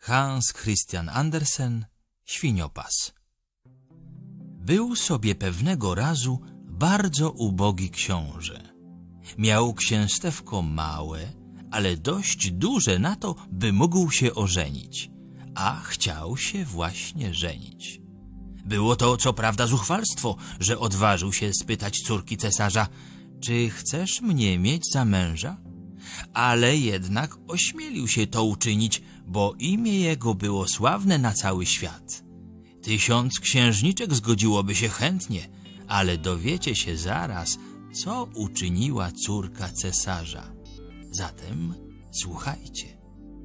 Hans Christian Andersen, Świniopas. Był sobie pewnego razu bardzo ubogi książę. Miał księstewko małe, ale dość duże na to, by mógł się ożenić, a chciał się właśnie żenić. Było to co prawda zuchwalstwo, że odważył się spytać córki cesarza: czy chcesz mnie mieć za męża? Ale jednak ośmielił się to uczynić, bo imię jego było sławne na cały świat. 1000 księżniczek zgodziłoby się chętnie, ale dowiecie się zaraz, co uczyniła córka cesarza. Zatem słuchajcie.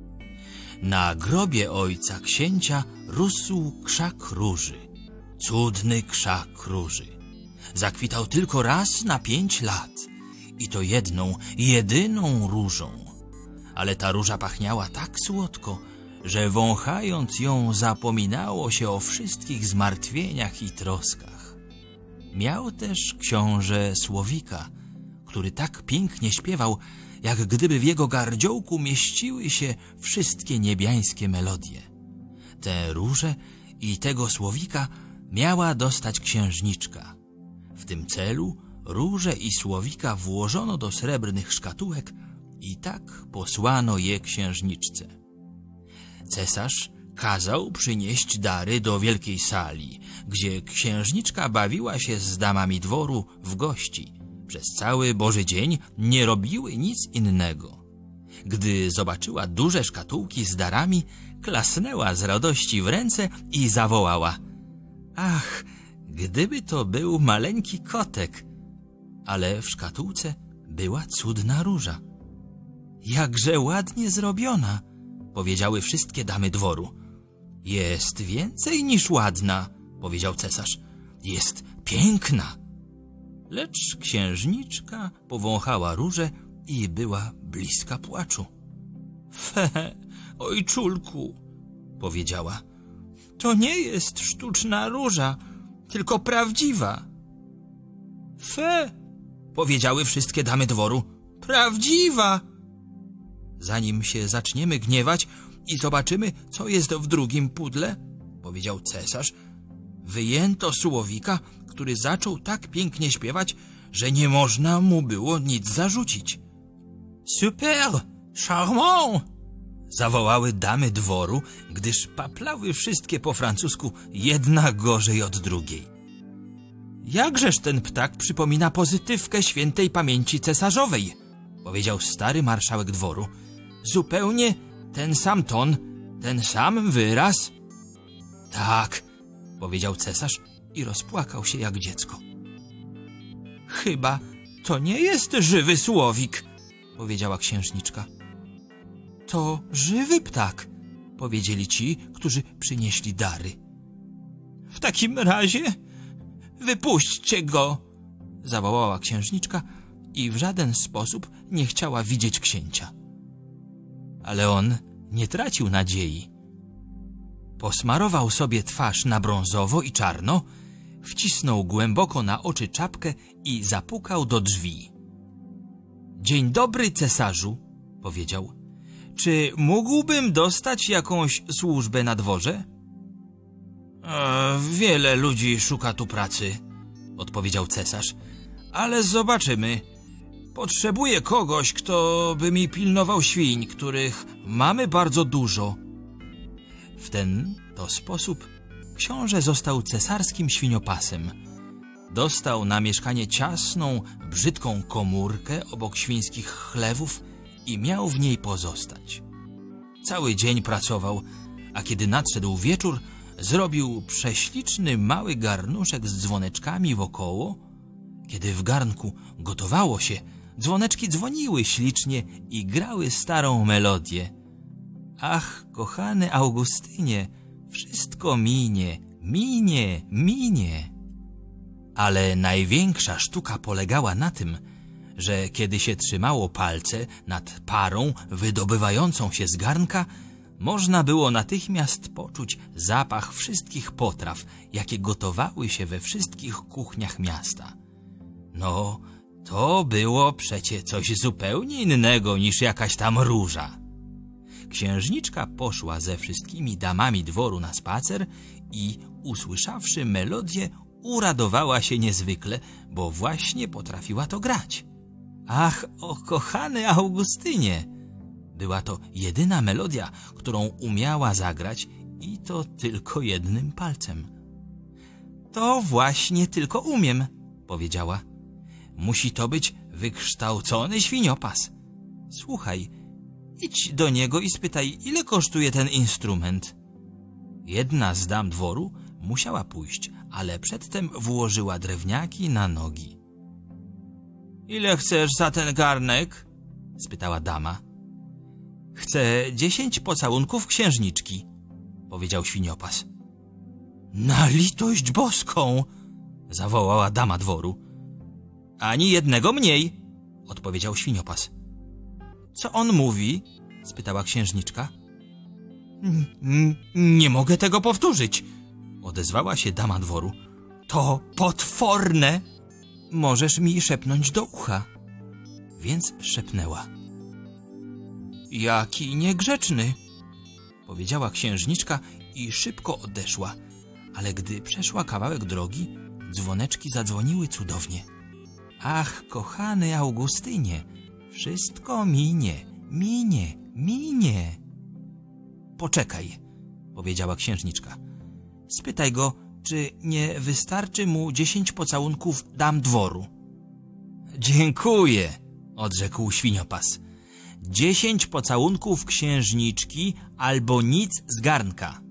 Na grobie ojca księcia rósł krzak róży. Cudny krzak róży. Zakwitał tylko raz na 5 lat. I to jedną, jedyną różą. Ale ta róża pachniała tak słodko, że wąchając ją zapominało się o wszystkich zmartwieniach i troskach. Miał też książę Słowika, który tak pięknie śpiewał, jak gdyby w jego gardziołku mieściły się wszystkie niebiańskie melodie. Tę różę i tego Słowika miała dostać księżniczka. W tym celu róże i Słowika włożono do srebrnych szkatułek i tak posłano je księżniczce. Cesarz kazał przynieść dary do wielkiej sali, gdzie księżniczka bawiła się z damami dworu w gości. Przez cały Boży dzień nie robiły nic innego. Gdy zobaczyła duże szkatułki z darami, klasnęła z radości w ręce i zawołała: ach, gdyby to był maleńki kotek! Ale w szkatułce była cudna róża. Jakże ładnie zrobiona, powiedziały wszystkie damy dworu. Jest więcej niż ładna, powiedział cesarz. Jest piękna. Lecz księżniczka powąchała różę i była bliska płaczu. Fe, ojczulku, powiedziała, to nie jest sztuczna róża, tylko prawdziwa. Fe, powiedziały wszystkie damy dworu, prawdziwa. Zanim się zaczniemy gniewać i zobaczymy, co jest w drugim pudle, powiedział cesarz, wyjęto Słowika, który zaczął tak pięknie śpiewać, że nie można mu było nic zarzucić. Super, charmant! Zawołały damy dworu, gdyż paplały wszystkie po francusku, jedna gorzej od drugiej. Jakżeż ten ptak przypomina pozytywkę świętej pamięci cesarzowej, powiedział stary marszałek dworu. Zupełnie ten sam ton, ten sam wyraz. Tak, powiedział cesarz i rozpłakał się jak dziecko. Chyba to nie jest żywy Słowik, powiedziała księżniczka. To żywy ptak, powiedzieli ci, którzy przynieśli dary. W takim razie wypuśćcie go, zawołała księżniczka i w żaden sposób nie chciała widzieć księcia. Ale on nie tracił nadziei. Posmarował sobie twarz na brązowo i czarno, wcisnął głęboko na oczy czapkę i zapukał do drzwi. Dzień dobry, cesarzu, powiedział. Czy mógłbym dostać jakąś służbę na dworze? Wiele ludzi szuka tu pracy, odpowiedział cesarz, ale zobaczymy. Potrzebuję kogoś, kto by mi pilnował świń, których mamy bardzo dużo. W ten to sposób książę został cesarskim świniopasem. Dostał na mieszkanie ciasną, brzydką komórkę obok świńskich chlewów i miał w niej pozostać. Cały dzień pracował, a kiedy nadszedł wieczór, zrobił prześliczny mały garnuszek z dzwoneczkami wokoło. Kiedy w garnku gotowało się, dzwoneczki dzwoniły ślicznie i grały starą melodię. Ach, kochany Augustynie, wszystko minie, minie, minie. Ale największa sztuka polegała na tym, że kiedy się trzymało palce nad parą wydobywającą się z garnka, można było natychmiast poczuć zapach wszystkich potraw, jakie gotowały się we wszystkich kuchniach miasta. No, to było przecie coś zupełnie innego niż jakaś tam róża. Księżniczka poszła ze wszystkimi damami dworu na spacer i, usłyszawszy melodię, uradowała się niezwykle, bo właśnie potrafiła to grać. Ach, o kochany Augustynie! Była to jedyna melodia, którą umiała zagrać, i to tylko jednym palcem. To właśnie tylko umiem, powiedziała. Musi to być wykształcony świniopas. Słuchaj, idź do niego i spytaj, ile kosztuje ten instrument. Jedna z dam dworu musiała pójść, ale przedtem włożyła drewniaki na nogi. Ile chcesz za ten garnek? Spytała dama. Chcę 10 pocałunków księżniczki, powiedział świniopas. Na litość boską, zawołała dama dworu. Ani jednego mniej, odpowiedział świniopas. Co on mówi? Spytała księżniczka. Nie mogę tego powtórzyć, odezwała się dama dworu. To potworne! Możesz mi szepnąć do ucha. Więc szepnęła. Jaki niegrzeczny, powiedziała księżniczka i szybko odeszła, ale gdy przeszła kawałek drogi, dzwoneczki zadzwoniły cudownie. Ach, kochany Augustynie, wszystko minie, minie, minie. Poczekaj, powiedziała księżniczka. Spytaj go, czy nie wystarczy mu 10 pocałunków dam dworu. Dziękuję, odrzekł świniopas. 10 pocałunków księżniczki albo nic z garnka.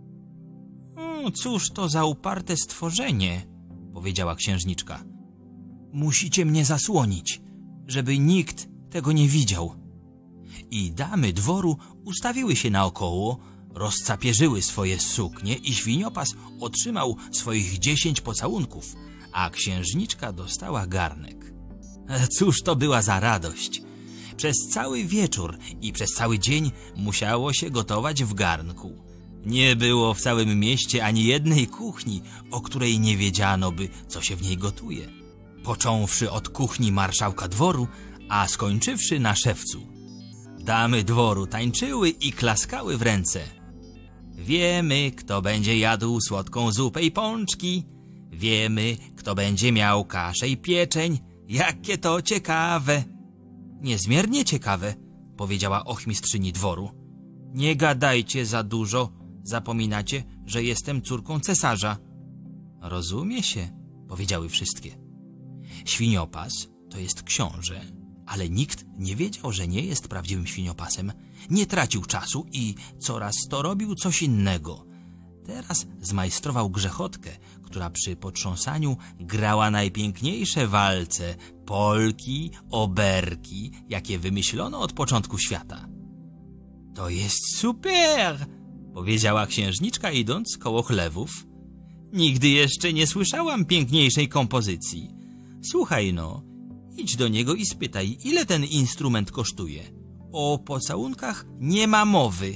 Cóż to za uparte stworzenie, powiedziała księżniczka. Musicie mnie zasłonić, żeby nikt tego nie widział. I damy dworu ustawiły się naokoło, rozcapierzyły swoje suknie i świniopas otrzymał swoich 10 pocałunków, a księżniczka dostała garnek. Cóż to była za radość! Przez cały wieczór i przez cały dzień musiało się gotować w garnku. Nie było w całym mieście ani jednej kuchni, o której nie wiedziano by, co się w niej gotuje. Począwszy od kuchni marszałka dworu, a skończywszy na szewcu. Damy dworu tańczyły i klaskały w ręce. Wiemy, kto będzie jadł słodką zupę i pączki. Wiemy, kto będzie miał kaszę i pieczeń. Jakie to ciekawe! Niezmiernie ciekawe, powiedziała ochmistrzyni dworu. Nie gadajcie za dużo, zapominacie, że jestem córką cesarza. Rozumie się, powiedziały wszystkie. Świniopas to jest książę, ale nikt nie wiedział, że nie jest prawdziwym świniopasem. Nie tracił czasu i coraz to robił coś innego. Teraz zmajstrował grzechotkę, która przy potrząsaniu grała najpiękniejsze walce, polki, oberki, jakie wymyślono od początku świata. To jest super, powiedziała księżniczka, idąc koło chlewów. Nigdy jeszcze nie słyszałam piękniejszej kompozycji. Słuchaj no, idź do niego i spytaj, ile ten instrument kosztuje. O pocałunkach nie ma mowy.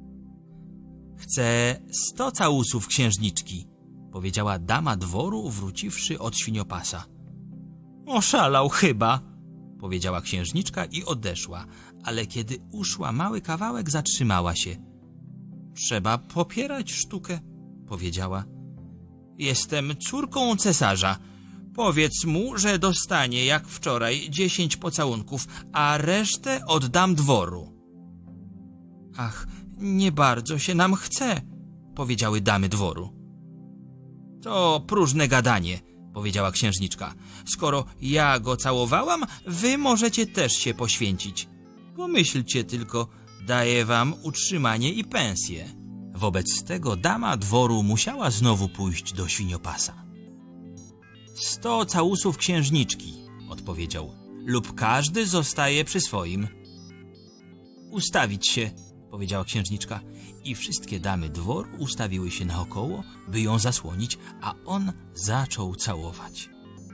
Chcę 100 całusów księżniczki, powiedziała dama dworu, wróciwszy od świniopasa. Oszalał chyba, powiedziała księżniczka i odeszła, ale kiedy uszła mały kawałek, zatrzymała się. Trzeba popierać sztukę, powiedziała. Jestem córką cesarza. Powiedz mu, że dostanie jak wczoraj 10 pocałunków, a resztę oddam dworu. Ach, nie bardzo się nam chce, powiedziały damy dworu. To próżne gadanie, powiedziała księżniczka. Skoro ja go całowałam, wy możecie też się poświęcić. Pomyślcie tylko, daję wam utrzymanie i pensję. Wobec tego dama dworu musiała znowu pójść do świniopasa. 100 całusów księżniczki, odpowiedział, lub każdy zostaje przy swoim. Ustawić się, powiedziała księżniczka, i wszystkie damy dworu ustawiły się naokoło, by ją zasłonić, a on zaczął całować.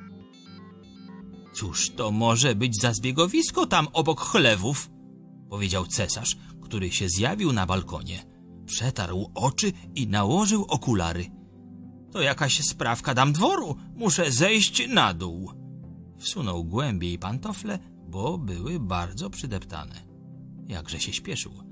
Cóż to może być za zbiegowisko tam obok chlewów, powiedział cesarz, który się zjawił na balkonie. Przetarł oczy i nałożył okulary. To jakaś sprawka dam dworu, muszę zejść na dół. Wsunął głębiej pantofle, bo były bardzo przydeptane. Jakże się śpieszył.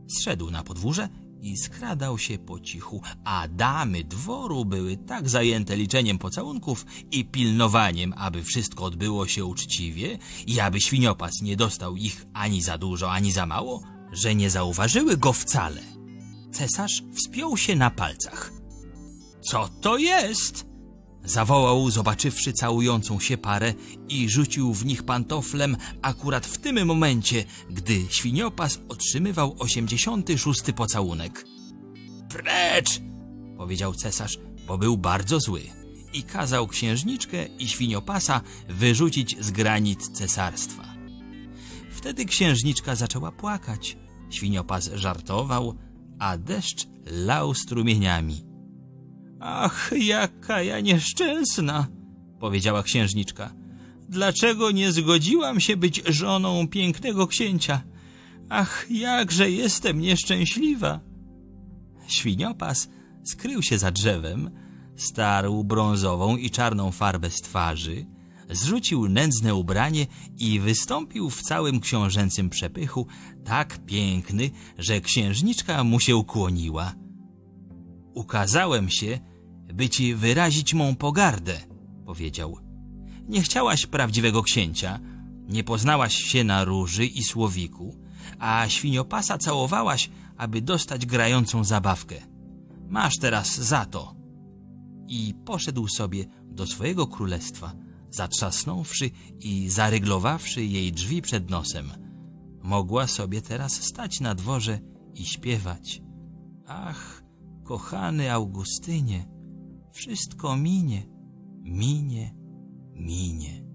Zszedł na podwórze i skradał się po cichu, a damy dworu były tak zajęte liczeniem pocałunków i pilnowaniem, aby wszystko odbyło się uczciwie i aby świniopas nie dostał ich ani za dużo, ani za mało, że nie zauważyły go wcale. Cesarz wspiął się na palcach. Co to jest? Zawołał, zobaczywszy całującą się parę, i rzucił w nich pantoflem akurat w tym momencie, gdy świniopas otrzymywał 86. pocałunek. Precz! Powiedział cesarz, bo był bardzo zły, i kazał księżniczkę i świniopasa wyrzucić z granic cesarstwa. Wtedy księżniczka zaczęła płakać, świniopas żartował, a deszcz lał strumieniami. Ach, jaka ja nieszczęsna, powiedziała księżniczka. Dlaczego nie zgodziłam się być żoną pięknego księcia? Ach, jakże jestem nieszczęśliwa. Świniopas skrył się za drzewem, starł brązową i czarną farbę z twarzy, zrzucił nędzne ubranie i wystąpił w całym książęcym przepychu, tak piękny, że księżniczka mu się ukłoniła. Ukazałem się, by ci wyrazić mą pogardę, powiedział. Nie chciałaś prawdziwego księcia, nie poznałaś się na róży i słowiku, a świniopasa całowałaś, aby dostać grającą zabawkę. Masz teraz za to. I poszedł sobie do swojego królestwa, zatrzasnąwszy i zaryglowawszy jej drzwi przed nosem. Mogła sobie teraz stać na dworze i śpiewać. Ach, kochany Augustynie, wszystko minie, minie, minie.